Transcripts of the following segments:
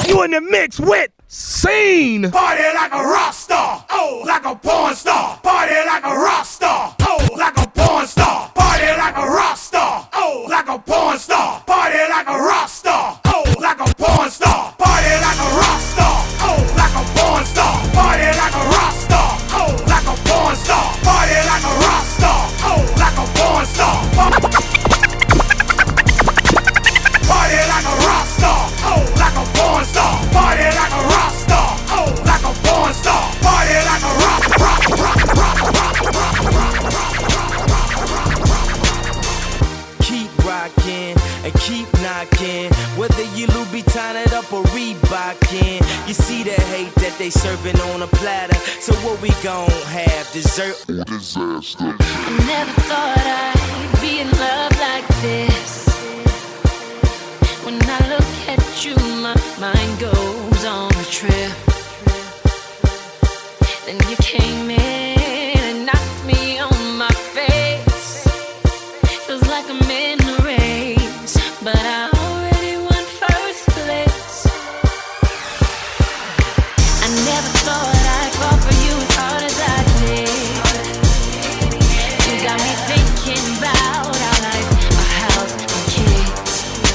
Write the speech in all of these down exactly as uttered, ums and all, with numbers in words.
You in the mix with Scene. Party like a rock star, oh, like a porn star. Party like a rock star, oh, like a porn star. Party like a rock star, oh, like a porn star. Party like a rock star, oh, like a porn star. Party like a rock star, oh, like a porn star. Party like a rock star, oh, like a porn star. Party like a rock star, oh, like a porn star. Party like a rock star, oh, like a porn star. Party like a rock star, oh, like a porn star. Party like a rock, rock, rock, rock, rock, rock, rock, rock, rock. Keep rocking and keep knocking. Whether you Louboutin it up or Reebokin, you see the hate that they serving on a platter. So what we gon' have, dessert or disaster? I never thought I'd be in love like this. When I look at you, my mind goes on a trip. Then you came in and knocked me on my face. Feels like I'm in a race, but I already won first place. I never thought I'd fall for you as hard as I did. You got me thinking about our life, our house and kids.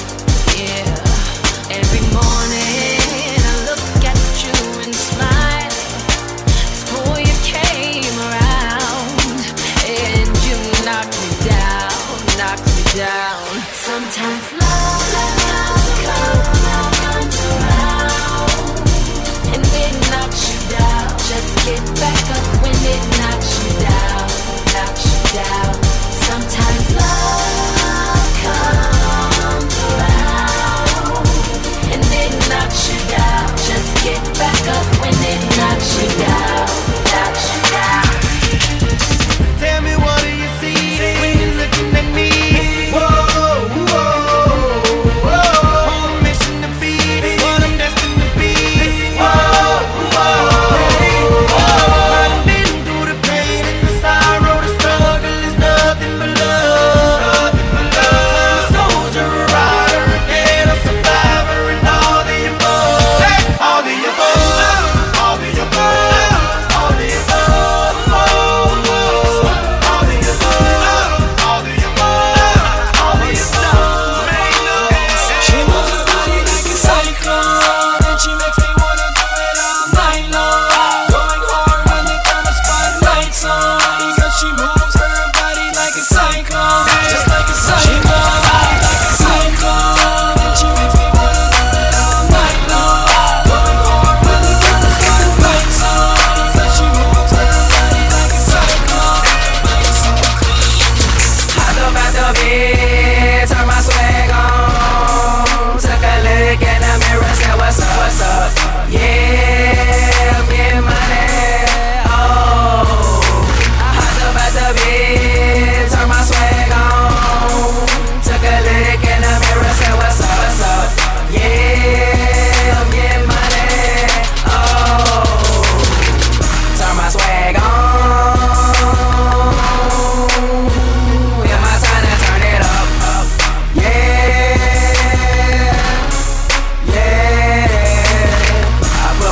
Yeah, every morning I look at you and smile. Before you came around, and you knocked me down, knocked me down. Sometimes love, love comes around, and it knocks you down. Just get back up when it knocks you down, knocks you down. Sometimes love comes around, and it knocks you down. Just get back up when it knocks you down, knocks you down. Tell me what do you see when you're looking at me? Whoa, whoa, whoa. On a mission to be what I'm destined to be. Whoa, whoa, whoa. I done been through the pain and the sorrow, the struggle is nothing but love, nothing but love. A soldier, a rider, a dead, a survivor, and all the above, all the above, all the above, all the above, all the above, all the above, all the above. She moves her body like a cyclone, and she makes me wanna do it all night long. Going hard when they turn the spotlights on, because she moves her body like a cyclone, just like a cyclone. She moves her body like a cyclone, and she makes me wanna do it all night long. Going hard when they turn the spotlights on, because she moves her body like a cyclone, like a cyclone. Hopped up out the bed, turned my swag on, took a look in the mirror, said what's up, what's up? Yeah, I'm getting money. Oh, I hopped up out the bed, turned my swag on, took a look in the mirror, said what's up, what's up? Yeah, I'm getting money. Oh, turn my swag on. Yeah, my time to turn it up, up. Yeah, yeah. I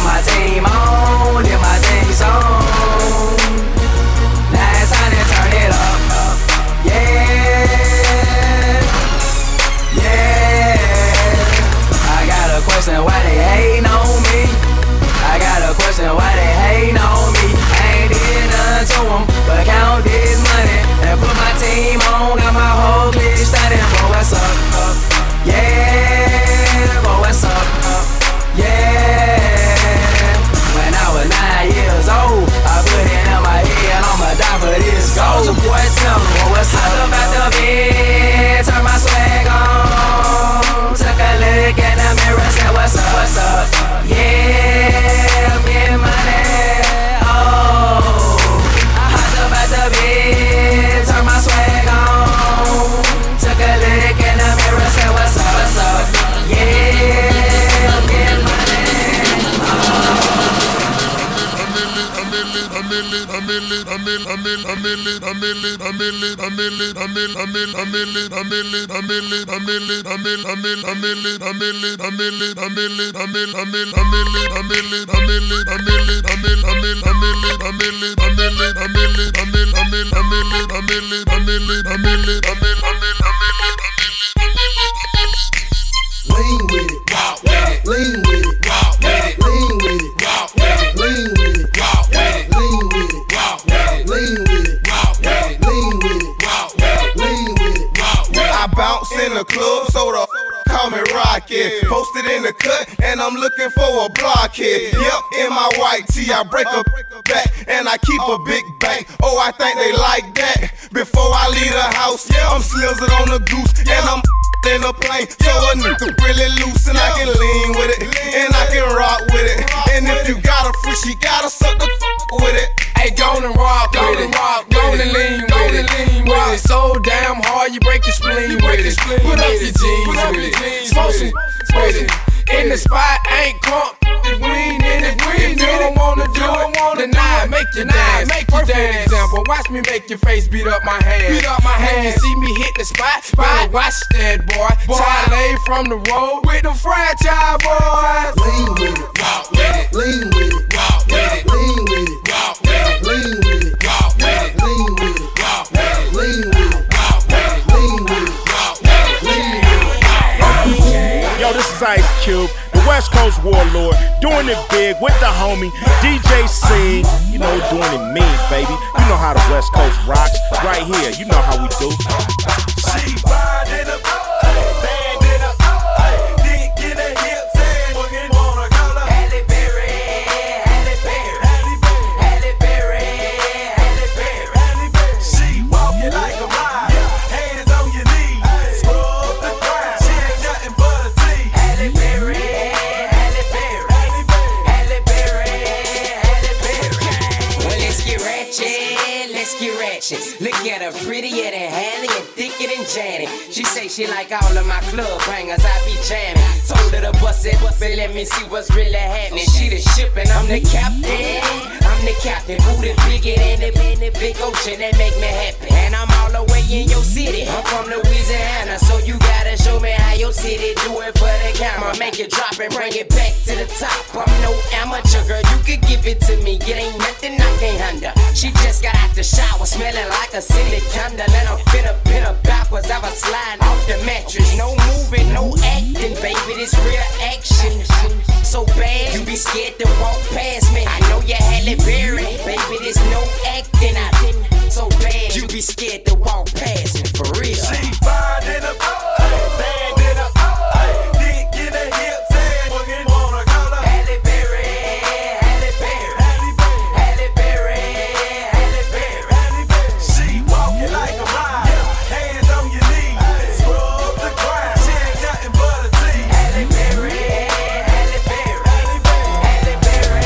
Lean with it, walk with it. Lean with it, walk with it. Lean with it, walk with it. Lean with it, walk with it. Lean with it, walk with it. Lean with it, walk with it. Lean with it, walk with it. Lean with it, walk with it. I bounce in the club, so the call me Rocket. Posted in the cut, and I'm looking for a blockhead. Yep, in my white tee, I break a back, and I keep a big bang. Oh, I think they like that. Before I leave the house, I'm slizzard on the goose, and I'm in a plane. So a nigga really loose, and I can lean with it, and I can rock with it. And if you got a free, she gotta suck the f with it. Hey, go and rock, go and rock, go and lean, go and lean with it. So damn hard, you break your spleen with it. Put up your jeans with it. Smoke some with it. In the spot, ain't crunk. If we ain't in it, if you don't wanna do it, deny, make you dance. Make you dance. Example, watch me make your face beat up my hand. Beat up my hand. When you see me hit the spot, better watch that boy. Boy, lay from the road with the franchise boys. Lean with it, walk with it. Lean with it, walk with it. Lean with it, walk with it. Lean with it, walk with it. Lean with it, walk with it. Lean with it, walk with it. Lean with it, walk with it. Lean with it. Yo, this is Ice Cube, the West Coast Warlord, doing it big with the homie D J Scene. You know, doing it mean, baby. You know how the West Coast rocks. Right here, you know how we do. She fine in a bad in a dick in a hip, say fucking wanna call her Halle Berry, Halle Berry, Halle Berry, Halle Berry, Halle Berry. She walking like a ride, hands on your knees, scrub the ground. She ain't nothing but a tease. Halle Berry, Halle Berry, Halle Berry, Halle Berry. Well, let's get ratchet, let's get ratchet. Look at her, prettier than Halle and thicker than Janet. She say she like all of my club bangers, I be jamming. Told her to bust it, bust it, let me see what's really happening. She the ship and I'm the captain. I'm the captain, booty bigger than the, than the big ocean that make me happy. And I'm all the way in your city, I'm from Louisiana, so you gotta show me how your city do it for the camera. Make it drop and bring it back to the top. I'm no amateur, girl, you could give it to me. It ain't nothing I can't handle. She just got out the shower, smelling like a scented candle. And I'm finna pin her backwards, I was sliding off the mattress. No moving, no acting, baby, this real action. So bad, you be scared to walk past me. I know you Halle Berry, baby, there's no acting. I been so bad, you be scared to walk past me, for real. She fine in a bad in a dick in a hip, say fucking wanna call her Halle Berry, Halle Berry, Halle Berry, Halle Berry, Halle Berry. She walking like a ride, hands on your knees, scrub the ground. She ain't nothing but a tease. Halle Berry, Halle Berry, Halle Berry.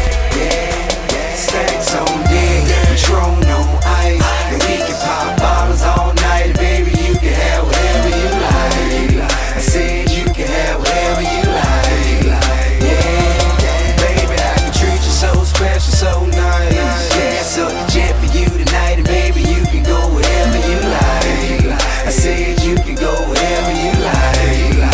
Yeah, stacks on deck, Patron on ice, and we can pop bottles all night, baby. You can have whatever you like. I said you can have whatever you like. Yeah, baby, I can treat you so special, so nice. Yeah, so the jet for you tonight, and baby, you can go wherever you like. I said you can go wherever you like.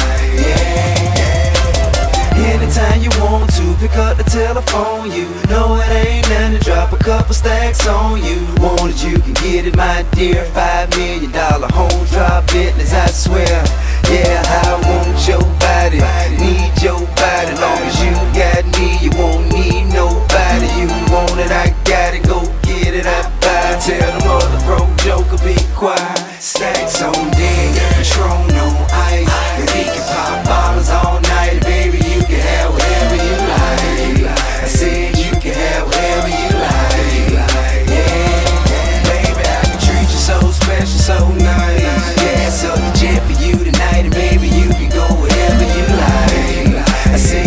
Yeah, anytime you want to, pick up the telephone. You know it ain't nothing to drop a couple stacks on you. Want it, you can get it, my dear. Five million dollar home drop business, I swear. Yeah, I want your body, need your body. Long as you got me, you won't need nobody. You want it, I got it, go get it, I buy it. Tell the mother broke joker be quiet. Stacks on deck, Patron on ice, and we can pop bottles all night, baby. You can have whatever you like. I said you can have whatever you like. Yeah, baby, I can treat you so special, so nice. Yeah, so the jet for you tonight, and baby, you can go wherever you like. I said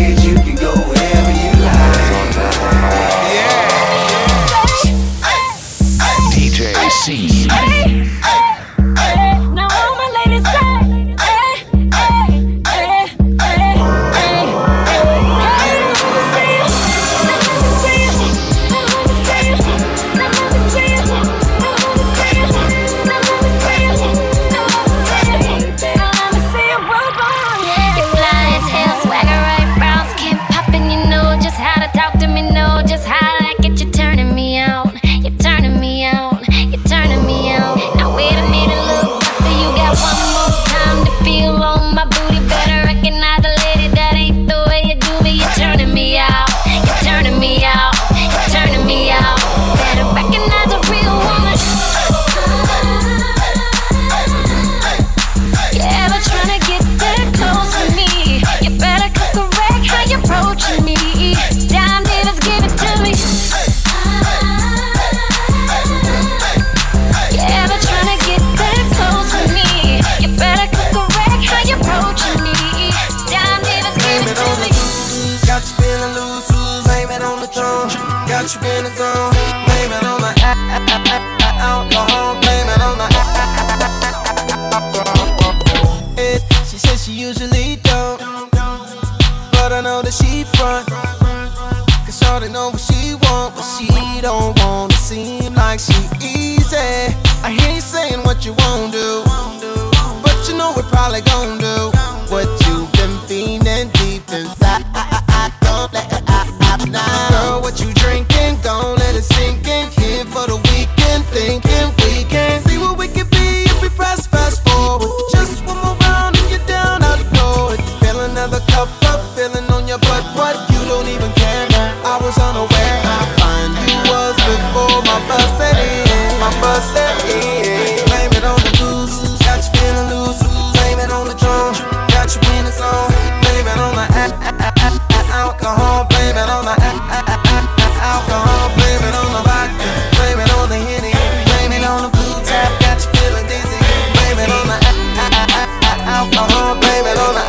got you in the zone. Blame it on the alcohol, blame it on the alcohol. She says she usually don't, but I know that she front. Cause shawty know what she want, but she don't wanna seem like she easy. I hear you saying what you won't do, but you know we probably gon' do what you've been feeling deep inside. Don't let it out now. Girl, what you drinking? Don't let it sink in. Here for the weekend, thinking we can see what we can be if we press fast forward. Just one more round and you're down out the door. Fill another cup up, feeling on your butt. What? You don't even care. I was unaware how fine you was before my bus set in. My bus set in. Blame it on the goose, got you feeling loose. Blame it on the drum, got you in the zone. Blame it on the alcohol, blame it on the alcohol, blame it on the vodka, blame it on the Henny, blame it on the blue tap, got you feeling dizzy. Blame it on the alcohol, blame it on the.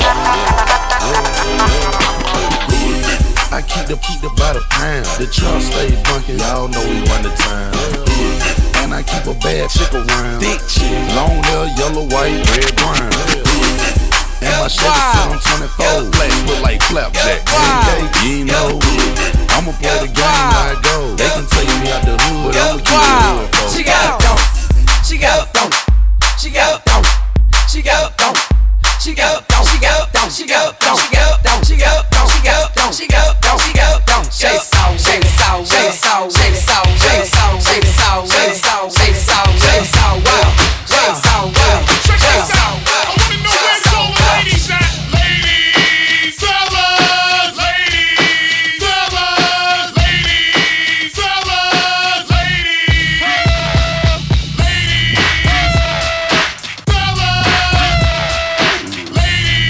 I keep the keep the by the pound. The truck stay bunkin', y'all know we run the town. And I keep a bad chick around. Big chick, long hair, yellow, white, red, brown. And my Chevy sit on twenty-four. Flex look like flapjack. You know, I'ma play the game how it goes. They can take me out the hood, but I'ma keep it real, folks. She got dope, she got dope, she got dope, she got dope, she got dope, she got dope, she got dope, she got dope, she got dope, she got dope, she got dope, she got dope. Shake it out, shake it out, shake it out, shake it out, shake it out, shake it out, shake it out, shake it out, shake it out, wow, shake it out, wow, shake it out, wow. I wanna know where's all the ladies at. Ladies, fellas, ladies, fellas, ladies, fellas, ladies, ladies, fellas, ladies,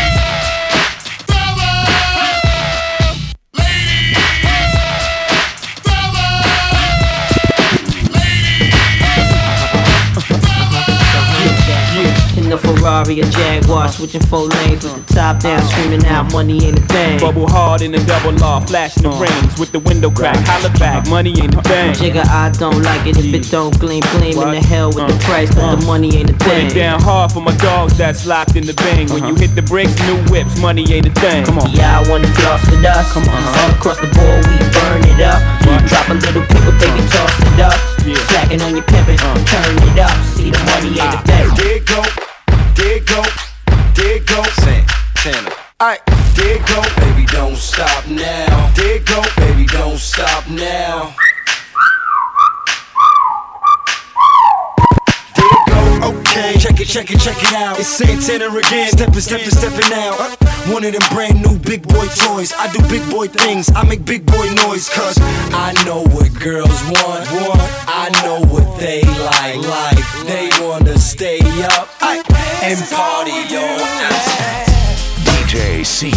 In the Ferrari or Jaguar, switching four lanes with the top down, screaming out, money ain't a thing. Bubble hard in the double law, flashing the rings with the window crack. Holla back, money ain't a thing. Jigga, I don't like it if it don't gleam, gleam in the hell with the price, but the money ain't a thing. Put it down hard for my dogs that's locked in the bang. When you hit the bricks, new whips, money ain't a thing. Come on. Yeah, I wanna floss with us. Come on. All across the board, we burn it up. Drop a little paper, baby, toss it up. Slacking on your pimpin', turn it up. See the money ain't a thing. There it go, there it go, there it go. Santana. Alright, there it go, baby, don't stop now. There it go, baby, don't stop now. Okay, check it, check it, check it out. It's Santana again, steppin', steppin', steppin' out. One of them brand new big boy toys. I do big boy things, I make big boy noise. Cause I know what girls want, want. I know what they like, like. They wanna stay up and party all night. D J C.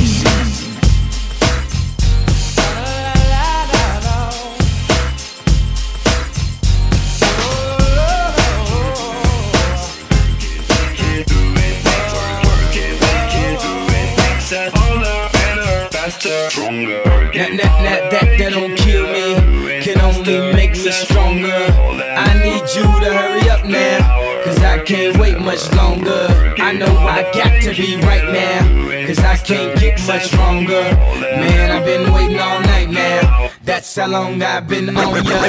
That, that, that, that, that don't kill me, can only make me stronger. I need you to hurry up now, cause I can't wait much longer. I know I got to be right now, cause I can't get much stronger. Man, I've been waiting all night now, that's how long I've been on ya.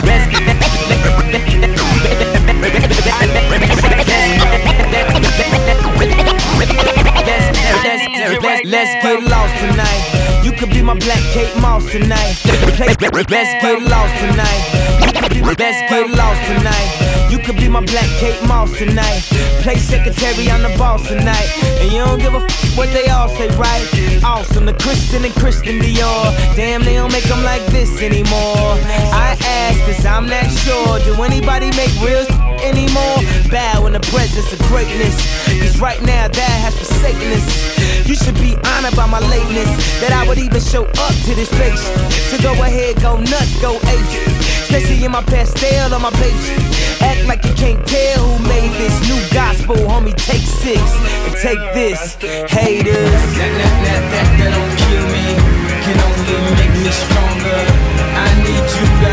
Let's, let's, let's get lost tonight. You could be my black Kate Moss tonight. Let's get lost tonight. Let's get lost tonight. You could be my black Kate Moss tonight. Play secretary, I'm the boss tonight. And you don't give a f what they all say, right? Awesome, the Christian and Christian Dior. Damn, they don't make them like this anymore. I ask, cause I'm not sure. Do anybody make real anymore? Bow in the presence of greatness, cause right now that has forsaken us. You should be honored by my lateness, that I would even show up to this place. So go ahead, go nuts, go ape. Especially in my pastel on my page. Act like you can't tell who made this new gospel, homie. Take six and take this, haters. That, that, that, that, that don't kill me, can only make me stronger. I need you to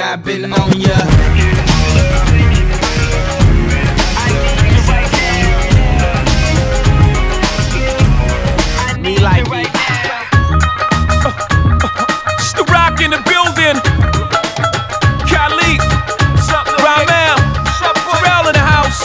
vibing on ya. Me like it. Uh, uh, it's the Rock in the building. Khalid, Ramel, Pharrell in the house.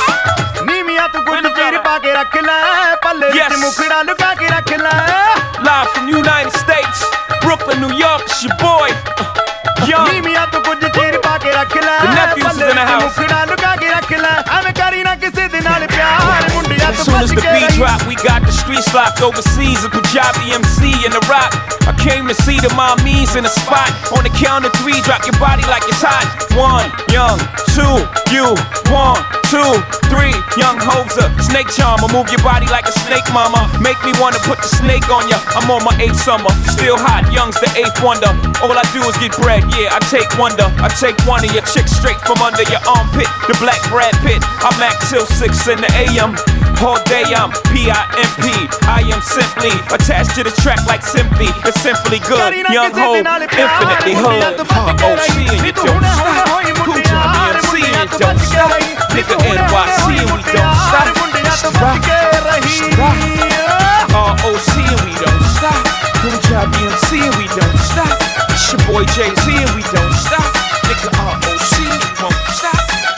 Yes. Live from United States, Brooklyn, New York. It's your boy, uh, Young. The nephews is in the house. As soon as the beat drop, we got the streets locked overseas. A Punjabi M C in the rock. I came to see the mommies in the spot. On the count of three, drop your body like it's hot. One, Young, two, you. One, two, three, Young Hoser. Snake charmer, move your body like a snake, mama. Make me wanna put the snake on ya. I'm on my eighth summer, still hot. Young's the eighth wonder. All I do is get bread, yeah. I take wonder. I take one of your chicks straight from under your armpit. The black Brad Pitt. I'm act till six in the A M. All day I'm P I M P. I am simply attached to the track like simply. It's simply good. Young Ho, infinitely hood. O C and you don't stop. Kuja B M C and you don't stop. Nigga N Y C and we don't stop. Rock, rock. R O C and we don't stop. Kuja B M C and we don't stop. It's your boy Jay-Z and we don't stop. Nigga R O C and we won't stop.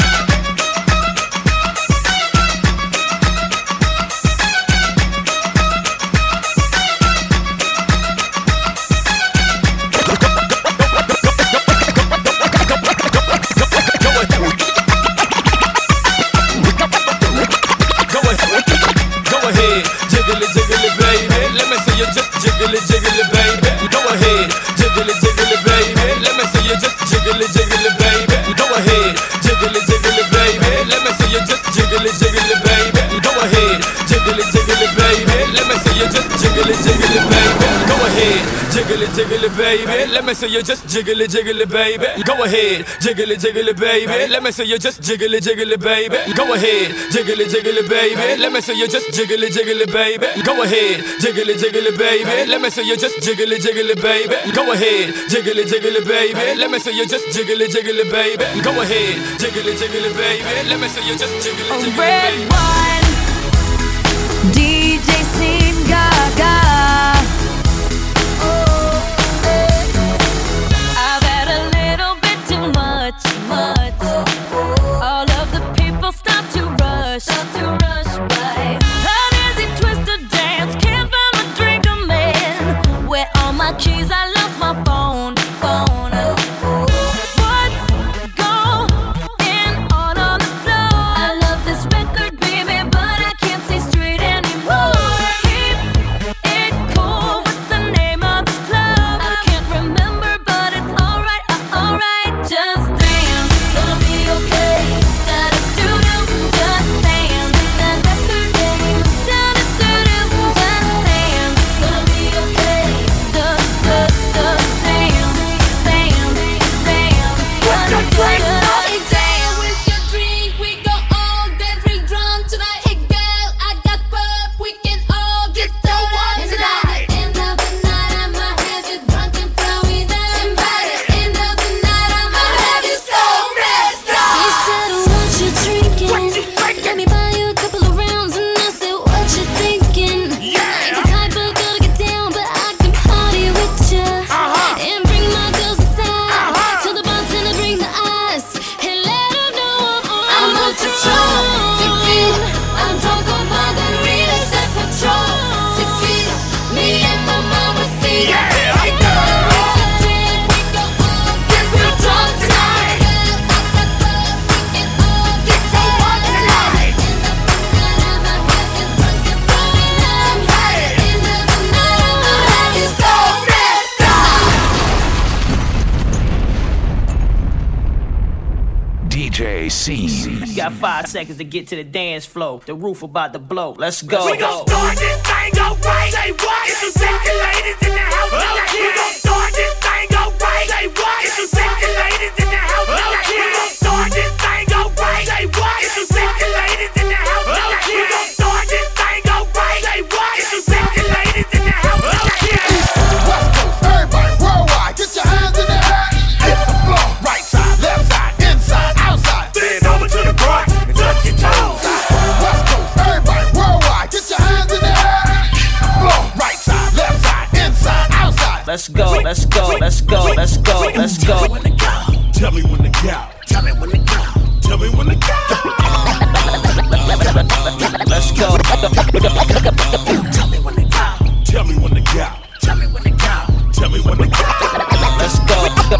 Jiggle it, jiggle it, baby. Go ahead, jiggle it, jiggle it, baby. Let me see you just jiggle it, jiggle it, baby. Go ahead, jiggle it, jiggle it, baby. Let me see you just jiggle it, jiggle it, baby. Go ahead, jiggle it, jiggle it, baby. Let me see you just jiggle it, jiggle it, baby. Go ahead, jiggle it, jiggle it, baby. Let me see you just jiggle it, jiggle it, baby. Go ahead, jiggle it, jiggle it, baby. Let me see you just jiggle it, jiggle it, baby. Go ahead, jiggle it, jiggle it, baby. Let me see you just jiggle it, jiggle it, baby. Go ahead, jiggle it, jiggle it, baby. Let me see you just jiggle it, jiggle it, baby. Go ahead, jiggle it, jiggle it, baby. Let me see you just jiggle it, jiggle it, baby. Go ahead, jiggle it, jiggle it, baby. Let me see you just jiggle it, jiggle it, baby. Red wine, D J Sin Gaga. Oh, I've had a little bit too much, much. All of the people stop to rush, stop to rush by. How does he twist a dance? Can't find my drink, I'm in. Where all my keys? I lost my phone, phone. What's going on on the floor? I love this record, baby, but I can't see straight anymore. Keep it cool. What's the name of this club? I can't remember, but it's alright, uh, alright. Just dance, gonna be okay. Gotta do do, just dance. That record name, gotta do do, just dance. Gonna be okay. The the the dance, dance, dance. What's your drink? With your drink, we go all get real drunk tonight. Hey girl, I got pop, we can all get so wild tonight. End of the night, I'ma have you drunk and flowing down. By the end of the night, I'ma have you so messed up. He said, what you drinking? Let me buy you a couple of rounds, and I said, what you thinking? Ain't the type of girl to get down, but I can party with ya. And bring my girls inside. Tell the bartender bring the ice. And let her know I'm on patrol. Tequila, I'm drunk on margaritas and patrol. Tequila, me and my mama see ya. Hey girl, with your drink, we go all get real drunk tonight. Girl, I got love, we can all get so wild tonight. End of the night, I'ma have you drunk and blowing up. End of the night, I'ma have you so messed up. D J Scene. You got five seconds to get to the dance floor. The roof about to blow. Let's go. We gon' start this thing alright. Say what? It's some sexy ladies in the house tonight. We gon' start this thing alright. Say what? It's some sexy ladies in the house tonight. We gon' start this thing alright. Say what? It's some sexy ladies in the house tonight. We gon' start this thing alright. Say what? It's some sexy ladies in the house tonight. West Coast, everybody worldwide, get your hands in the air. Hit the floor, right side, Let's go. Tell me when to go. Tell me when to go. Tell me when to go. Let's go. Tell me when to go. Tell me when to go. Tell me when to go. Tell me when to go. Let's go.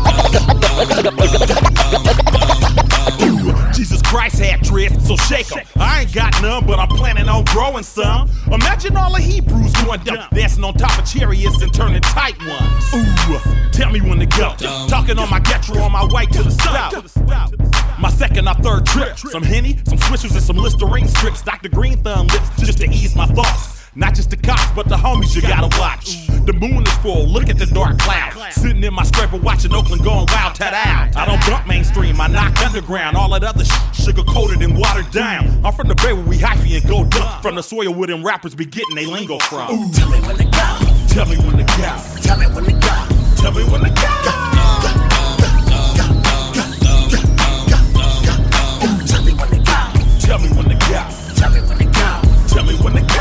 Jesus Christ had dreads, so shake 'em. I ain't got none, but I'm planning on growing some. Imagine all the Hebrews going dumb, dancing on top of chariots and turning tight ones. Ooh, tell me when to go. Talking on my Getro on my way to the stop. My second or third trip. Some Henny, some Swishers, and some Listerine strips. Doctor Green Thumb lips just to ease my thoughts. Not just the cops, but the homies you gotta watch. The moon is full, look at the dark cloud. Sitting in my scraper watching Oakland going wild, ta-da. I don't bump mainstream, I knock underground. All that other sh- sugar-coated and watered down. I'm from the Bay where we hyphy and go dumb. From the soil where them rappers be getting they lingo from. Ooh. Tell me when to go. Tell me when to go. Tell me when to go. Tell me when to go. Tell me when to go. Tell me when to go. Tell me when to go. Tell me when to go.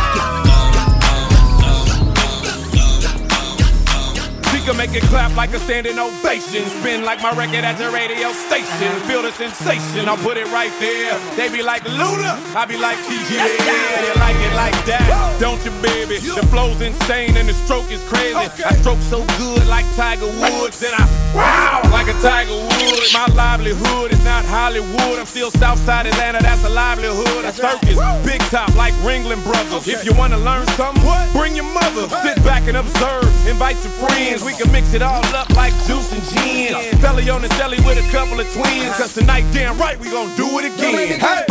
Can make it clap like a standing ovation. Spin like my record at the radio station. Feel the sensation, I'll put it right there. They be like Luda, I be like T G. Yeah, you like it like that, don't you, baby? The flow's insane and the stroke is crazy. I stroke so good like Tiger Woods, then I wow like a Tiger Woods. My livelihood is not Hollywood. I'm still Southside Atlanta, that's a livelihood. A circus, big top like Ringling Brothers. If you wanna learn something, bring your mother. Sit back and observe, invite your friends. We can mix it all up like juice and gin. Felly on the celly with a couple of twins. Cause tonight, damn right, we gon' do it again. Hey.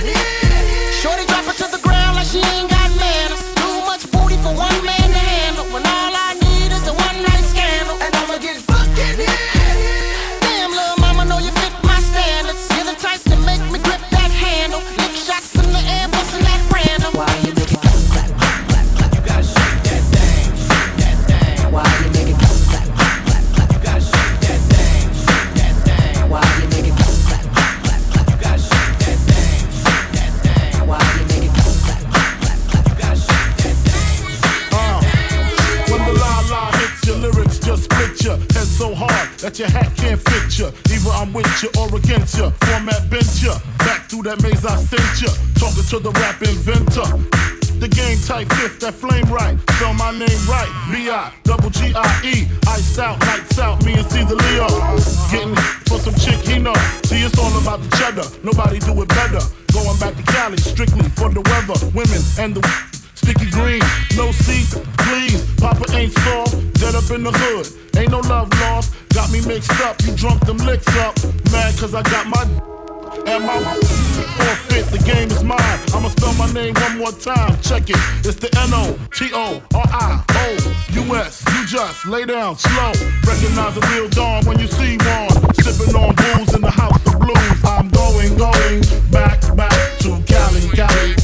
Shorty drop it to the ground like she ain't got manners. Too much booty for one man to handle. When all I need is a one night scandal. And I'ma get fucking in. Damn, little mama, know you fit my standards. You're the type to make me grip that handle. Lick shots in the air, bustin' that random. Why you make it clap, clap, clap, clap, clap? You gotta shake that thing, shake that thing. Why you make it clap, clap, clap, clap, clap? You gotta shake that thing, shake that thing. Why you make it clap, clap, clap, clap, clap? You gotta shake that thing, shake that thing. Why you make it clap, clap, clap, clap, clap? You gotta shake that thing. Uh, when the la la hits your lyrics just split ya. Head so hard that your hat can't fit ya. Either I'm with ya or against ya. Format bent ya. Back through that maze I sent ya. Talking to the rap inventor. The game type fifth, that flame right. Spell my name right. B I double G I E. Iced out, lights out, me and Caesar Leo. Getting for some chick he know. See, it's all about the cheddar. Nobody do it better. Going back to Cali, strictly for the weather. Women and the sticky green. No seat, please. Papa ain't soft. Dead up in the hood. Ain't no love lost. Got me mixed up. You drunk them licks up. Mad cause I got my and my forfeit, the game is mine. I'ma spell my name one more time. Check it. It's the N O T O R I O U S. You just lay down slow. Recognize a real dawn when you see one. Sipping on booze in the house of blues. I'm going, going back, back to Cali, Cali.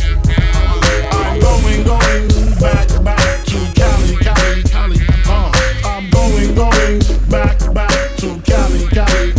I'm going, going back, back to Cali, Cali, Cali. Uh, I'm going, going back, back to Cali, Cali.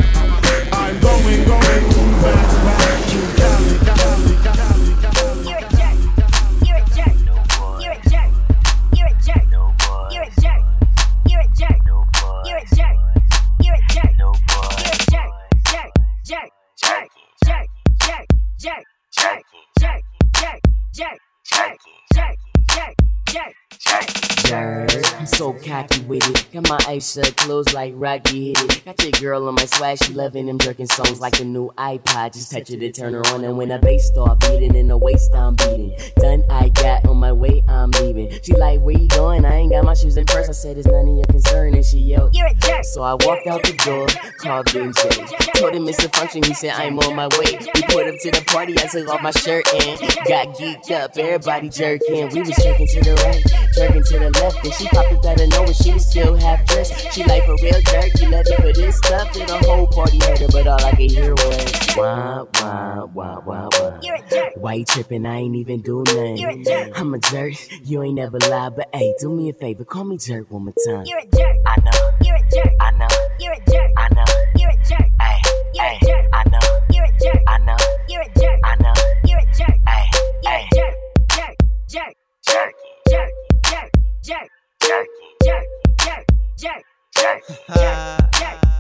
I'm going, going back, back to Cali, Cali, Cali, Cali. You're a jerk. You're a jerk. You're a jerk. You're a jerk. You're a jerk. You're a jerk. You're a jerk. You're a jerk. You're a jerk. Jerk. Jerk. Jerk. Jerk. Jerk. Jerk. Jerk. Jerk. Jerk. Jerk. Jerk. Jerk. Jerk. Jerk. Jerk. Jerk. I'm so cocky with it. Got my eyes shut, closed like Rocky hit it. Got your girl on my swag, she loving them jerking songs like a new iPod. Just touch it to turn her on, and when the bass start beating, in the waist I'm beating. Done, I got on my way, I'm leaving. She like, where you going? I ain't got my shoes in purse. I said, it's none of your concern, and she yelled, You're a jerk. So I walked out the door, called Ben J. Told him it's a function, he said, I'm on my way. We put up to the party, I took off my shirt and got geeked up, everybody jerking. We was jerking to the right, jerking to the left, and she popped it out of nowhere, she was still half dressed. She like, for real jerk, you love me for this stuff. And the whole party heard her, but all I could hear was wah, wah, wah, wah, wah. You're a jerk. Why you tripping? I ain't even do nothing. You're a jerk. I'm a jerk, you ain't never lied, but hey, do me a favor, call me jerk one more time. You're a jerk. I know, You're a jerk. I know, You're a jerk. I know, You're a jerk. hey, You're hey, a jerk. I know, You're a jerk. I know, You're a jerk. I know, You're a jerk. hey, You're hey, a jerk. Jerk. Jerk. jerk, Jerk. Jerk. Jerk. jerk, Jerk. Jerk. Jerk. Jerk. Jerk. Jerk. Jerk.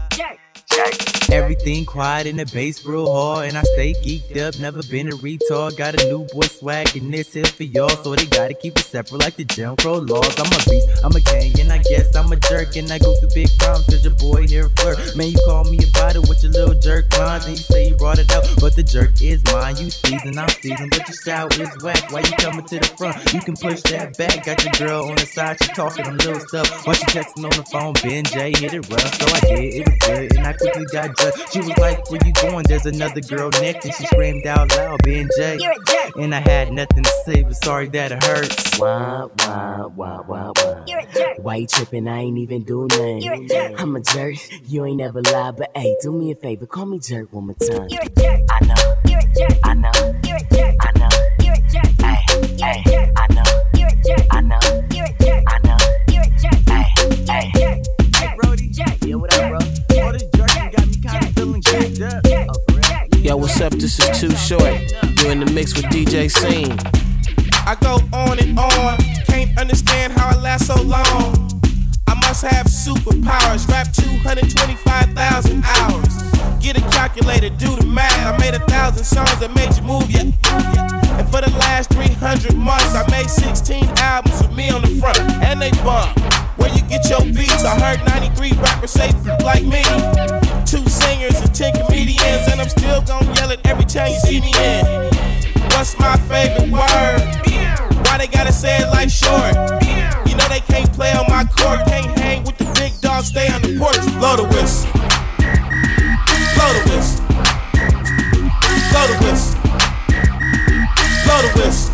Everything quiet in the bass real hard, and I stay geeked up, never been a retard. Got a new boy swag in this here for y'all, so they gotta keep it separate like the Jim Crow laws. I'm a beast, I'm a king, and I guess I'm a jerk, and I go through big problems cause your boy here flirt. Man, you call me about it with your little jerk lines, and you say you brought it out, but the jerk is mine. You season, I'm season, but your style is whack. Why you coming to the front? You can push that back. Got your girl on the side, she talking them little stuff. While she texting on the phone, Ben J hit it rough, so I did, it was good, and I quickly got judged. She was like, where you going? There's another girl next, and she screamed out loud, Ben J. You're a jerk. And I had nothing to say, but sorry that it hurts. Why, why, why, why, why? You're a jerk. Why you tripping? I ain't even do nothing. You're a jerk. I'm a jerk. You ain't never lied, but hey, do me a favor, call me jerk one more time. You're a jerk. I know. You're a jerk. I know. You're a jerk. I know. You're a jerk. Hey, hey, I know. You're a jerk. I know. You're a jerk. I know. You're a jerk. Hey, hey. Hey, Brody. Yeah, what up, bro? All this jerking got me kind of feeling jacked up. Oh, for real? Yo, what's up? This is Too Short. You're in the mix with D J Scene. I go on and on, can't understand how I last so long. I must have superpowers, rap two hundred twenty-five thousand hours. Get a calculator, do the math. I made a thousand songs that made you move, yeah. And for the last three hundred months, I made sixteen albums with me on the front, and they bump. Where you get your beats? I heard ninety-three rappers say like me. Two singers and ten comedians, and I'm still gon' yell it every time you see me in. What's my favorite word? Why they gotta say it like short? You know they can't play on my court, can't hang with the big dogs, stay on the porch. Blow the whistle. Blow the whistle. Blow the whistle. Blow the whistle.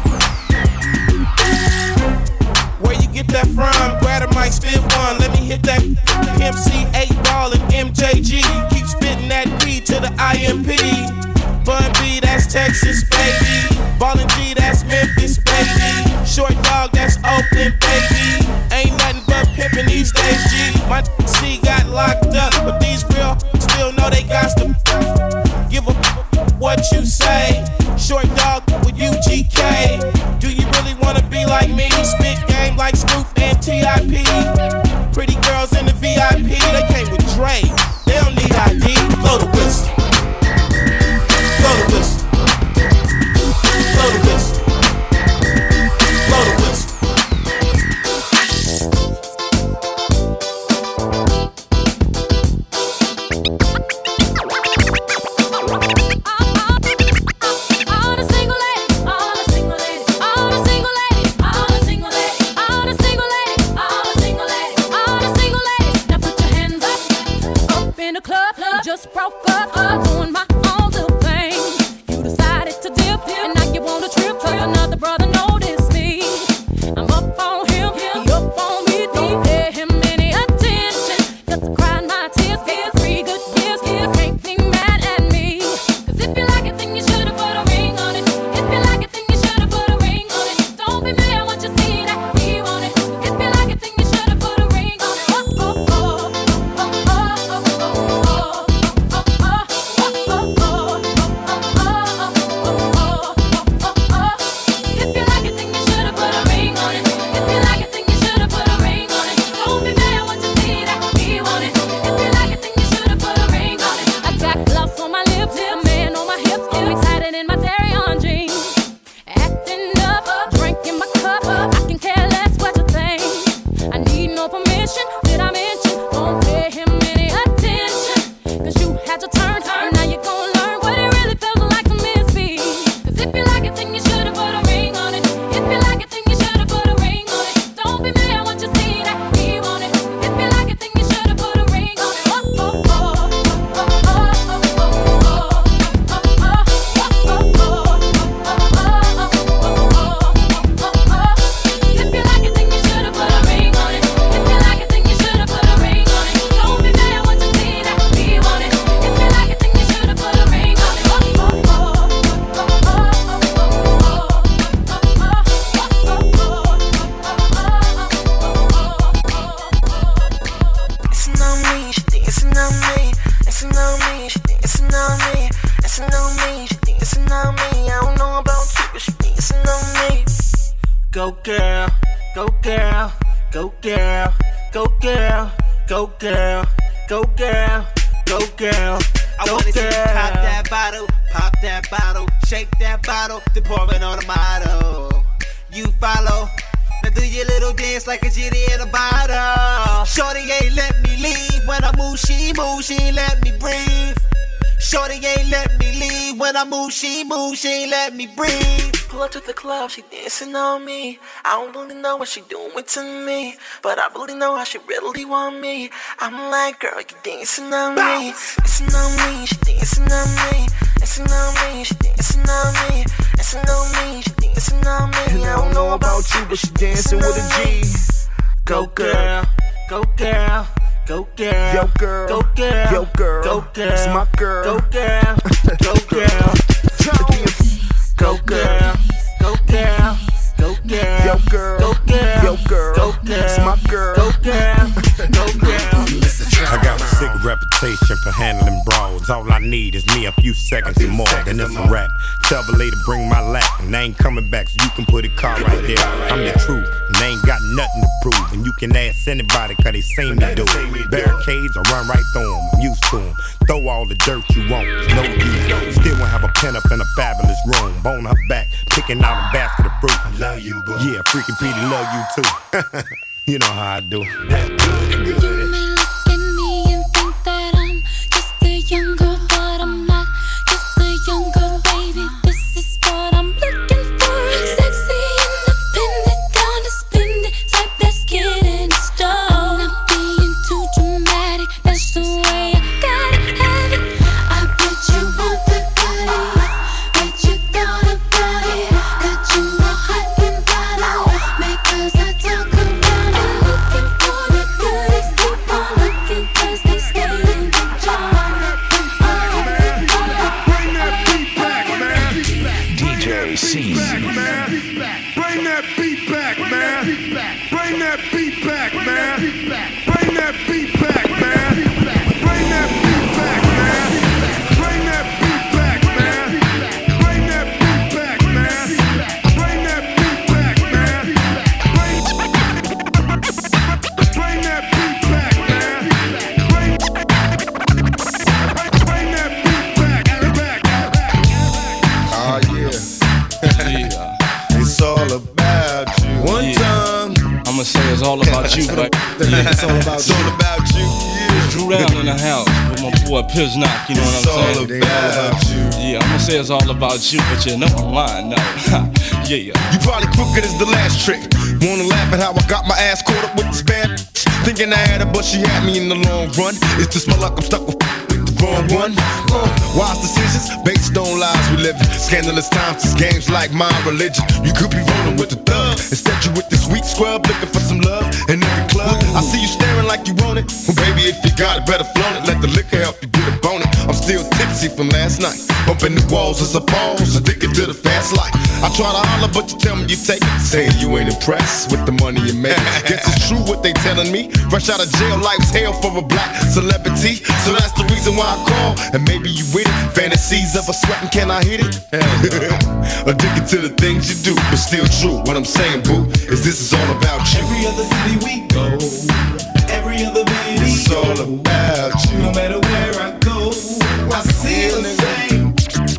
Where you get that from? Grab a mic, spit one. Let me hit that M C eight ball and M J G. Keep spitting that B to the I M P. Bun B, that's Texas, baby. Ballin' G, that's Memphis, baby. Short dog, that's Oakland, baby. Ain't nothing but pimpin' these days, G. My C got locked up, but these real still know they got to give a what you say. Short dog with U G K. Do you really wanna be like me? Spit game like Snoop and T I P. Pretty girls in the V I P, they came with Dre. They don't need I D. Blow the whistle. Blow the whistle. Blow the whistle. Blow the whistle. All the single ladies, all the single ladies, all the single ladies, all the single ladies, all the single ladies, all the single ladies, all the single ladies. Now put your hands up, up in the club. You just broke up, I'm doing my own little thing. You decided to dip, and now you want to trip. Cause another brother noticed me. I'm up on him, he up on me. Don't pay him any attention. Cause I cried my tears, tears, three good years. You can't be mad at me. Cause if you like it, then you should've put a ring on it. If you like it, then you should've put a ring on it. Don't be mad when you see that we want it. If you like it, then you should've put a ring on it. Oh, oh, oh, oh, oh, oh, oh, oh, oh, oh, oh, oh. Go girl, go girl, go girl, go girl, go girl, go girl, go girl. Shake that bottle, then pour it on the motto. You follow. Now do your little dance like a genie in a bottle. Shorty ain't let me leave. When I move, she move, she ain't let me breathe. Shorty ain't let me leave. When I move, she move, she ain't let me breathe. Pull up to the club, she dancing on me. I don't really know what she doing to me, but I really know how she really want me. I'm like, girl, you dancing on me. Dancing on me, she dancing on me. Dancing on me, she dancing on me. Dancing on me, she dancing on me. And I don't know about you, but she dancing with a G. Go girl, go girl. Go girl, yo girl, go girl, yo girl, go girl, it's my girl, go girl, go girl, go girl, go girl, go girl, yo girl, go girl, yo girl, go girl, it's my girl, go girl, go girl. I got a sick reputation for handling brawls. All I need is me a few seconds and more, then it's a rap. Tell the lady bring my lap, and they ain't coming back, so you can put a car right there. I'm the truth, and they ain't got nothing to prove. And you can ask anybody, cause they seen me do it. Barricades, I run right through them, I'm used to them. Throw all the dirt you want, it's no use. Still won't have a pen up in a fabulous room. Bone her back, picking out a basket of fruit. I love you, boo. Yeah, freaking Petey love you too. You know how I do. That good, good. Young girl, but I'm not just a young girl, baby. This is what I'm looking for. Sexy, independent, down to spend it, type that's getting started. I'm not being too dramatic, that's the way I gotta have it. I bet you want the goodies, bet you thought about it. Got you all hot and bothered, because I talk around and looking for the goodies. Keep on looking, cause they stay in the jar. C. Bring that beat back, man. Bring that beat back, man. Bring that beat back, man. Bring that beat back, man. Bring that beat back, man. Bring that beat back, man. Bring that beat back, man. Bring Bring that beat back, man. Bring Bring that beat back, back. Oh yeah. It's all about you. One yeah. time, I'ma say it's all about you, but yeah, it's all about it's you. all about you. Yeah. Drew down in the house with my boy Piznock, you know it's what I'm saying? It's all about you. Yeah, I'ma say it's all about you, but you know I'm lying now. Yeah. You probably crooked as the last trick. Wanna laugh at how I got my ass caught up with this bad thinking I had her, but she had me in the long run. It's just my luck, I'm stuck with the wrong one. Uh, wise decisions based on lies we live in. Scandalous times, it's games like my religion. You could be rolling with the thug. Instead you with this weak scrub looking for some love in every club. I see you staring like you want it. Well baby, if you got it, better flaunt it. Let the liquor help you get a bone it. I'm still tipsy from last night. Bumping the walls as a pause, addicted to the fast life. I try to holler, but you tell me you take it. Saying you ain't impressed with the money you make. Guess it's true what they telling me. Fresh out of jail, life's hell for a black celebrity. So that's the reason why I call, and maybe you with it. Fantasies of a sweating, can I hit it? Addicted to the things you do, but still true. What I'm saying, boo, is this is all about you. Every other city we go, every other baby, it's all about you. No matter where I go, I see the same.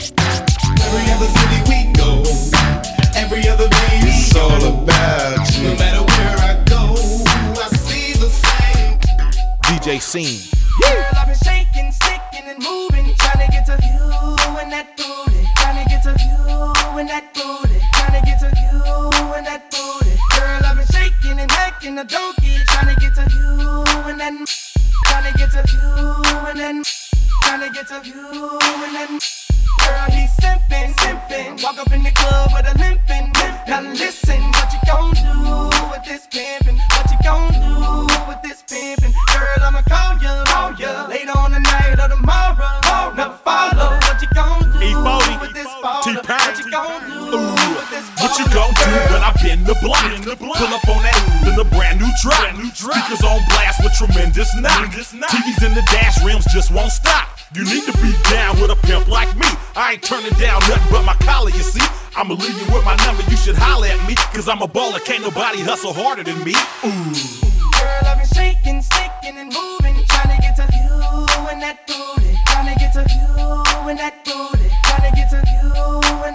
Every other city we go, every other baby, it's all about you. No matter where I go, I see the same. D J Scene. Girl, I've been shaking, sticking and moving, trying to get to you and that booty, trying to get to you and that booty, trying to get to you and that booty. Girl, I've been shaking and hacking a donkey, trying to get to you and that, trying to get to you and that, trying to get to you and that. Girl, he's simping, simping, walk up in the club with a limping, limping. Now listen, what you gon' do with this pimpin'? What you gon' do with this pimpin'? Girl, I'ma call ya, call ya later on the night or tomorrow. Oh, now follow what you gon' do with this ball. What you gon' do with this ball? What you gon' do when I bend the block? Pull up on that in a brand new drop. Speakers on blast with tremendous knock. T Vs in the dash rims just won't stop. You need to be down with a pimp like me. I ain't turning down nothing but my collar, you see. I'ma leave you with my number, you should holler at me. Cause I'm a baller, can't nobody hustle harder than me. Ooh. Girl, I've been shaking, sticking and moving, trying to get to you and that booty, trying to get to you and that booty, trying to get to you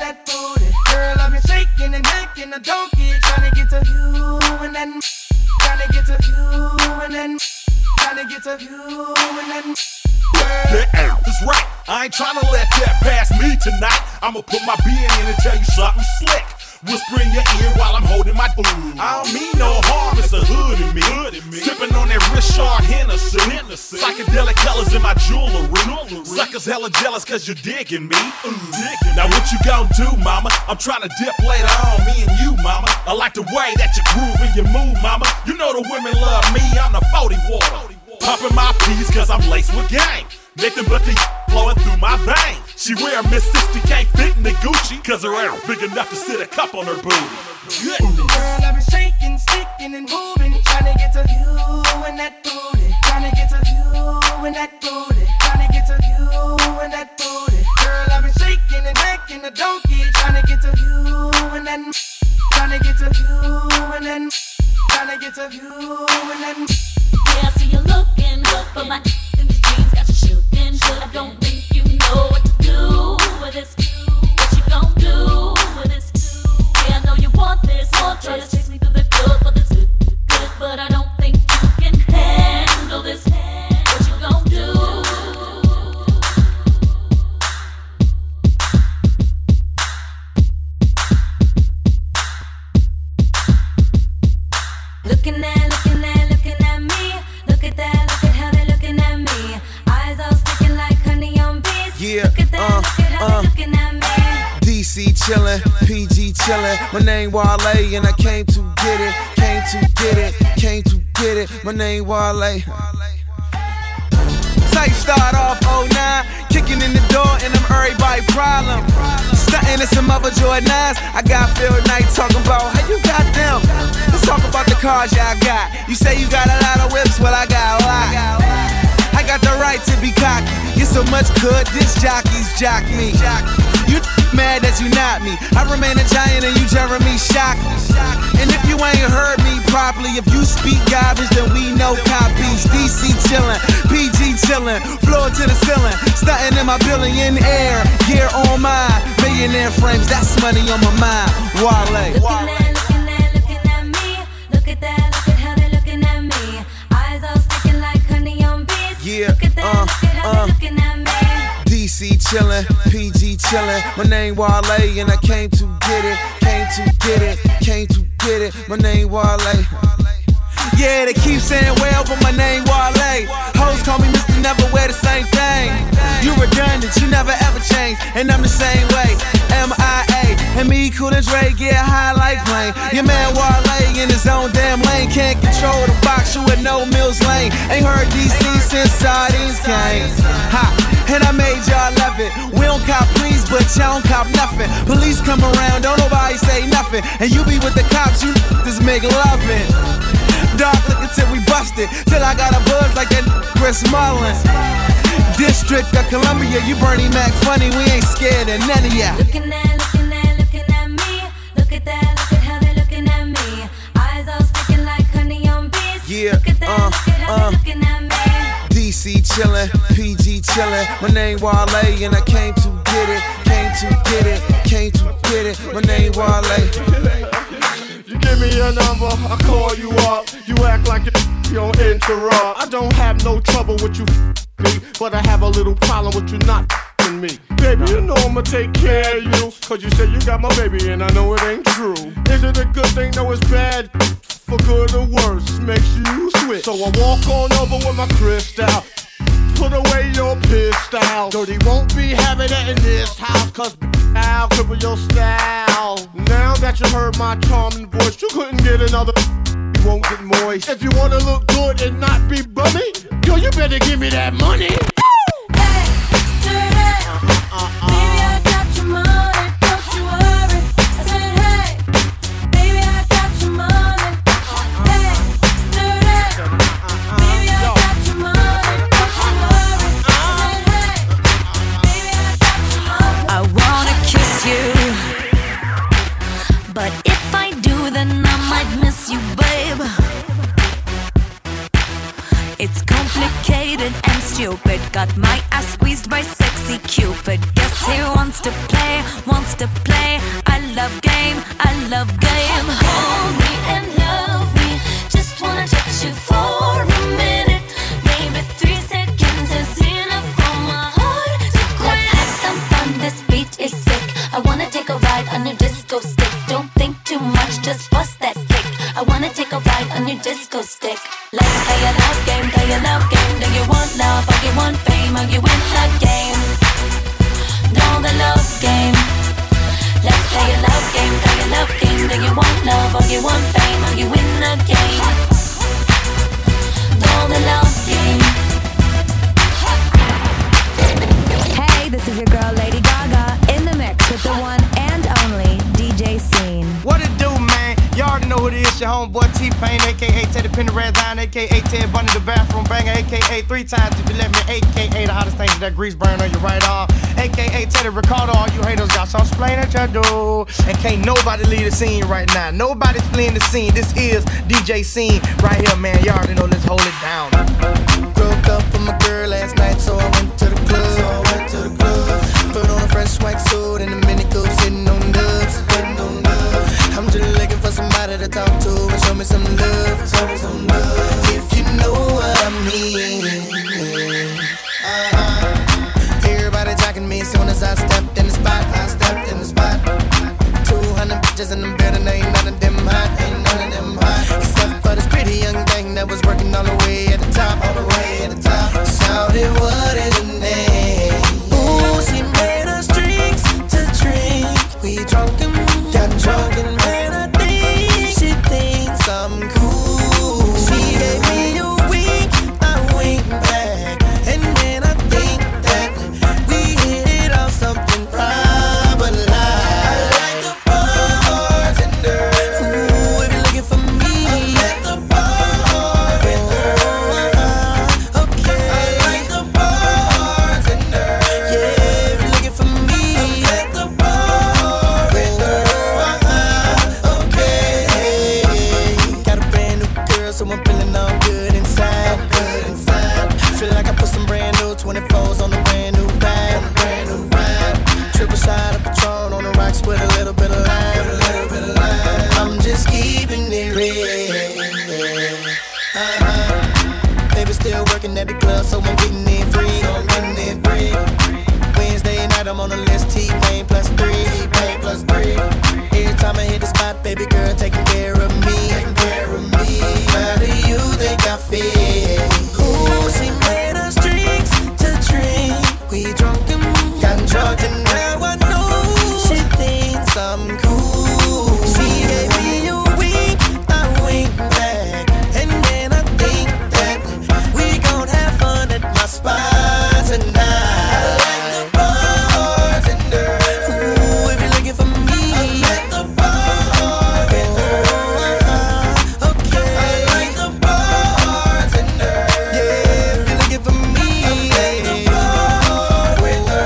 I ain't tryna let that pass me tonight. I'ma put my being in and tell you something slick. Whisper in your ear while I'm holding my ooh. I don't mean no harm, it's the hood in me. Sipping on that Richard Hennessy. Psychedelic colors in my jewelry. Suckers hella jealous cause you're digging me. Ooh. Now what you gon' do, mama? I'm trying to dip later on, me and you, mama. I like the way that you groove and you move, mama. You know the women love me, I'm the forty water. Popping my peas cause I'm laced with gang. Nothing but the flowing through my veins. She wear Miss sixty, can't fit in the Gucci cause her ass big enough to sit a cup on her booty. Good. Girl, I've been shaking, sticking and moving, trying to get to you and that booty. Trying to get to you and that booty. Trying to get to you and that booty. Girl, I've been shaking and making a donkey, trying to get to you and that. Trying to get to you and that. Trying to get to you and that. Yeah, I see you looking good, but my in these jeans got you shooting. I don't think you know what to do with this. What you gon' do with this? Yeah, I know you want this. Try to chase me through the good, but this good, good. But I don't think you can handle this. What you gon' do? Looking at, looking at, looking at me. Look at that, look at how they're looking at me. Eyes all sticking like honey on bees. Yeah, look at that, uh, look at how uh. they're looking at me. D C chillin', P G chillin'. My name Wale and I came to get it, came to get it, came to get it. My name Wale. Tight start off oh nine, kicking in the door and I'm everybody problem. Stuntin' in some other Jordans. I got Phil Knight talking about how you got them. Let's talk about the cars y'all got. You say you got a lot of whips, well I got a lot. I got the right to be cocky. Get so much good, this jockeys jock me. You mad that you not me. I remain a giant and you Jeremy shock me. And if you ain't heard me properly, if you speak garbage, then we know copies. D C chillin', P G chillin', floor to the ceiling, stuntin' in my billion air, gear on mine, millionaire frames, that's money on my mind. Wale. Looking at, looking at, looking at me. Look at that, look at how they're looking at me. Eyes all sticking like honey on bees. Yeah, look at that, uh, look at how uh. they're looking at me. D C chillin', P G chillin'. My name Wale and I came to get it, came to get it, came to get it. My name Wale. Yeah, they keep saying well, but my name Wale. Hoes call me Mister Never Wear the Same Thing. You redundant, you never ever change, and I'm the same way. M I A and me, Cool and Dre get high like plane. Your man Wale in his own damn lane, can't control the box, you with no Mills Lane. Ain't heard D C since sardines came. Ha, and I made y'all love it. We don't cop please, but y'all don't cop nothing. Police come around, don't nobody say nothing, and you be with the cops, you just make loving. Dark looking till we busted, till I got a buzz like that Chris Mullin. District of Columbia, you Bernie Mac funny, we ain't scared of none of ya. Looking at, looking at, looking at me. Look at that, look at how they're looking at me. Eyes all sticking like honey on bees. Yeah, look at that, uh, look at how uh. they're looking at me. D C chillin', P G chillin'. My name Wale and I came to get it, came to get it, came to get it. My name Wale. You give me your number, I call you up. You act like you don't interrupt. I don't have no trouble with you me, but I have a little problem with you not me. Baby, you know I'ma take care of you, cause you say you got my baby and I know it ain't true. Is it a good thing? No, it's bad. For good or worse, makes you switch. So I walk on over with my crystal. Put away your pistol. Dirty won't be having it in this house, cause I'll cripple your style. Now that you heard my charming voice, you couldn't get another. You won't get moist. If you wanna look good and not be bummy, yo, you better give me that money. Got my ass squeezed by sexy Cupid. Guess he wants to play, wants to play. I love game, I love game. Hold me and love me. Just wanna touch you for a minute. Maybe three seconds is enough for my heart to quit. disco stick. Don't think too much, just bust that kick. I wanna take a ride on your disco stick. Let's play a love game, play a love game. Do you want love or you want fame? Or you in the game? Know the love game. Let's play a love game, play a love game. Do you want love or you want fame? Or you in the game? Know the love game. Hey, this is your girl Lady Gaga in the mix with the one and only D J Scene. What it do, man? Y'all already know who it is. Your homeboy T-Pain, a k a. Teddy Pendergrass, a k a. Ted Bundy, the bathroom banger, a k a three times if you let me, a k a the hottest thing is that grease burn on your right arm, a k a. Teddy Ricardo. All you haters got some explaining to do. And can't nobody leave the scene right now. Nobody's fleeing the scene. This is D J Scene right here, man. Y'all already know. Let's hold it down. Broke up with my girl last night, so I went to the club. So I went to the club. Put on a fresh white suit and a mini coupe, sitting on dubs, sitting on dubs. I'm just looking for somebody to talk to and show me some love, show me some love. If you know what I mean. Uh-huh. Everybody jacking me as soon as I stepped in the spot. I stepped in the spot. Two hundred bitches in the building, ain't none of them hot, ain't none of them hot. Except for this pretty young thing that was working all the way at the top, all the way at the top. Shouted, what is her name? Ooh, she made us drinks to drink. We drunk and got drunk and made her think she thinks I'm cool. She gave me a wink, I wink back, and then I think that we hit it off something private like. I like the bartender. Ooh, if you're looking for me, I'm at the bar with her. Okay, I like the bartender. Yeah, if you're looking for me, I'm at the bar with her. Okay, got a brand new girl, so I'm feeling all good inside, good inside. Feel like I put some brand new twenty-fours on a brand new ride, on a brand new ride. Triple shot of Patron on the rocks with a little bit of lime, with a little bit of lime. I'm just keeping it real. Uh-huh. Baby still working at the club, so I'm getting it free, so I'm getting it free. Wednesday night I'm on the list, T-Pain plus three, T-Pain plus three. Every time I hit the spot, baby girl taking care of me, taking care of me. How do you think I feel? Ooh, she made us drinks to drink. We drunk and got drunk and now I know she thinks I'm cool. She gave me a wink, I wink back, and then I think that we gon' have fun at my spot tonight. I like the bartender. Ooh, if you're looking for me, I'm at the bar with her. Okay, I like the bartender. Yeah, if you're looking for me, I'm at the bar with her.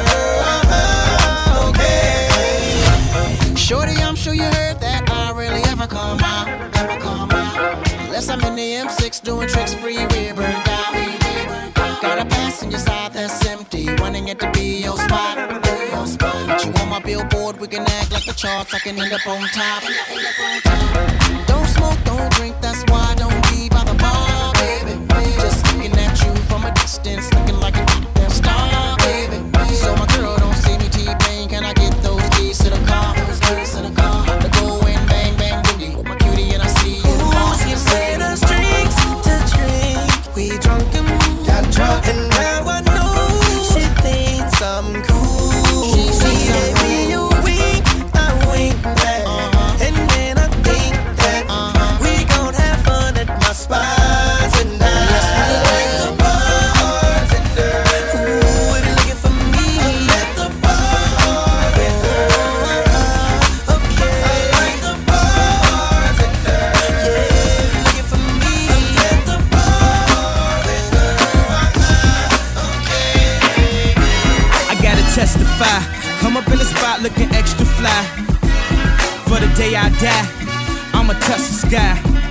Okay. Shorty, I'm sure you heard that I really ever come out, ever come out. Unless I'm in the M six doing tricks free, we're burned out. Got a passenger side that's empty, wanting it to be your spot, your spot. But you on my billboard, we can act like the charts, I can end up on top. Don't smoke, don't drink, that's why I don't be by the bar, baby. Just looking at you from a distance, looking like a damn star, baby. So my girl don't see me T-Pain, can I get those keys to the car? Those keys to the car. To go and bang, bang, boogie with my cutie and I see you. Ooh, she made us drinks to drink. We drunk and got drunk and now I know she thinks I'm cool. She, she gave me a wink, I wink back, uh-huh. And then I think that uh-huh. we gon' have fun at my spot tonight. Yes, I like the bartender. Ooh, if you're looking for me, I'm at the bar with her. Okay, I like the bartender. Yeah, if you're looking for me, I'm at the bar with her. Okay. I gotta testify. Come up in the spot looking extra fly. For the day I die, I'ma touch the sky.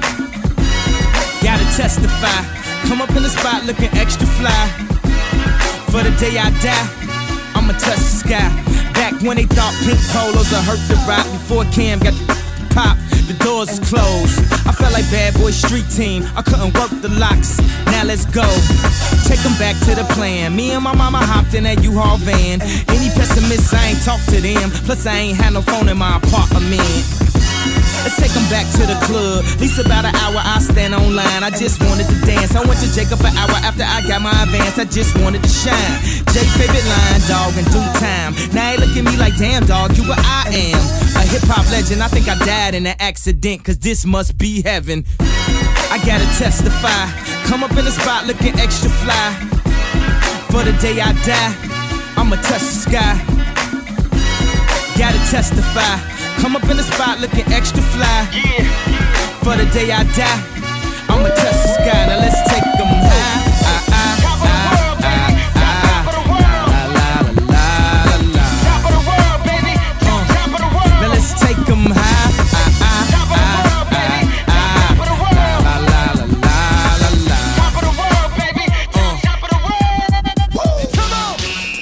Gotta testify. Come up in the spot looking extra fly. For the day I die, I'ma touch the sky. Back when they thought pink polos would hurt the rock. Before Cam got the pop, the doors is closed. I felt like Bad Boy Street Team, I couldn't work the locks. Now let's go. Take them back to the plan. Me and my mama hopped in that U-Haul van. Any pest intimates, I ain't talk to them. Plus, I ain't had no phone in my apartment. Let's take them back to the club. At least about an hour I stand online. I just wanted to dance. I went to Jacob an hour after I got my advance. I just wanted to shine. Jake favorite line, dog, in due time. Now he look at me like, damn, dog, you what I am. A hip-hop legend. I think I died in an accident, cause this must be heaven. I gotta testify. Come up in the spot looking extra fly. For the day I die, I'ma touch the sky. Gotta testify. Come up in the spot looking extra fly. Yeah. For the day I die, I'ma touch the sky. Now let's take them high. Ah, ah, top of the world, baby. Top of the world. La, la, la, la, la. Top of the world, baby. Top of the world. Now let's take them high. Ah, ah, top of the world, baby. Top of the world. La, la, la, la, la, la. Top of the world, baby. Top of the world. Come on.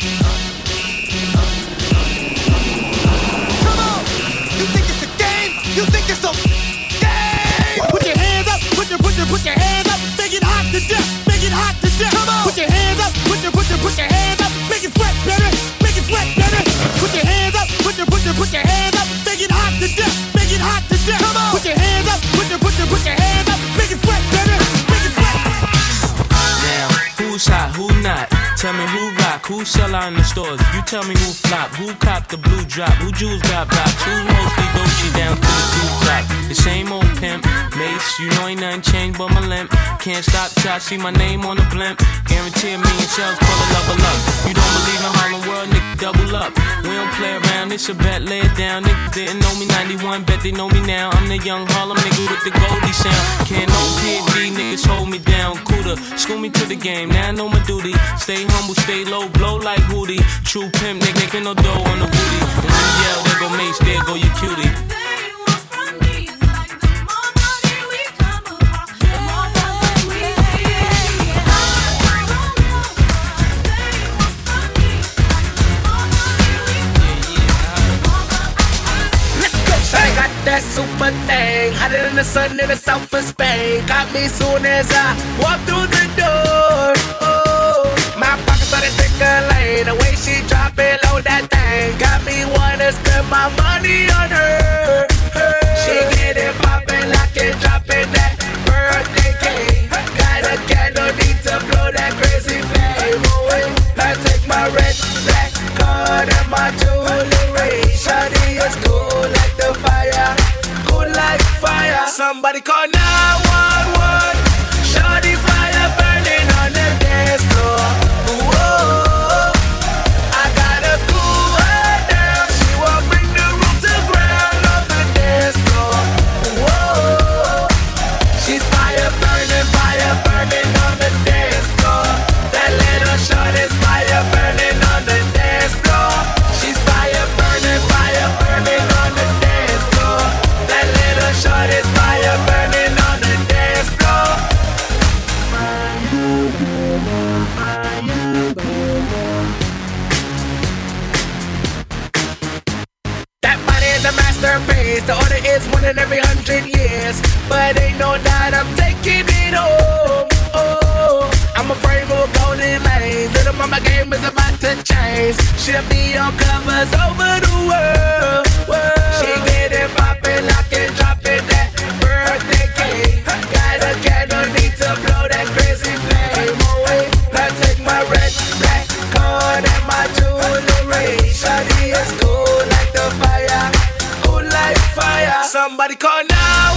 You think it's a game? You think it's a game? Put your hands up, put your, put your, put your hands up. Make it hot to death, make it hot to death. Come on. Put your hands up, put your, put your, put your hands up. Make it sweat, baby, make it sweat, baby. Put your hands up, put your, put your, put your hands up. Make it hot to death, make it hot to death. Come on. Put your hands up, put your, put your, put your hands up. Make it sweat, baby, make it sweat. Now, who's hot, who not? Tell me who rock, who sell out in the stores. You tell me who flop, who cop the blue drop, who jewels got blocks, who mostly Dolce down to the two drop. The same old pimp, mace, you know ain't nothing changed but my limp. Can't stop till I see my name on the blimp. Guarantee a million shells, pull a level up. You don't believe in Harlem World, nigga, double up. We don't play around, it's a bet, lay it down. Niggas didn't know me ninety-one, bet they know me now. I'm the young Harlem nigga with the Goldie sound. Can't no P D, niggas hold me down. Cooler, school me to the game, now I know my duty. Stay humble, stay low, blow like Hootie. True pimp, nigga, nigga, no dough on the booty. And when you yell, there go Mace, there go your cutie. I got that super thing, hotter than the sun in the south of Spain. Got me soon as I walk through the door. Oh, my pockets started thinking lane. The way she drop it low, that thing got me wanna spend my money on her. her. She get it poppin', lock it, dropping that birthday cake. Got a candle, need to blow that crazy flame away. I take my red, black card and my jewelry. Shawty is cool like the fire, cool like fire. Somebody call nine one one. Shawty fire burning on the dance floor. Whoa, I gotta cool her down. She won't bring the room to ground on the dance floor. Whoa, she's fire burning, fire burning on the dance floor. That little short is fire burning on the dance floor. She's fire burning, fire burning on the dance floor. That little short is fire burning on the dance floor. That body is a masterpiece. The order is one in every hundred years. But ain't no doubt I'm taking it home. Oh, I'm afraid of golden lanes. Little mama game is about to change. She'll be on covers over the world. world. She get it poppin', lock it, drop it, that birthday cake. Got a candle, need to blow that crazy flame away. I take my red, black card and my jewelry. Shawty is cool like the fire, cool like fire. Somebody call now.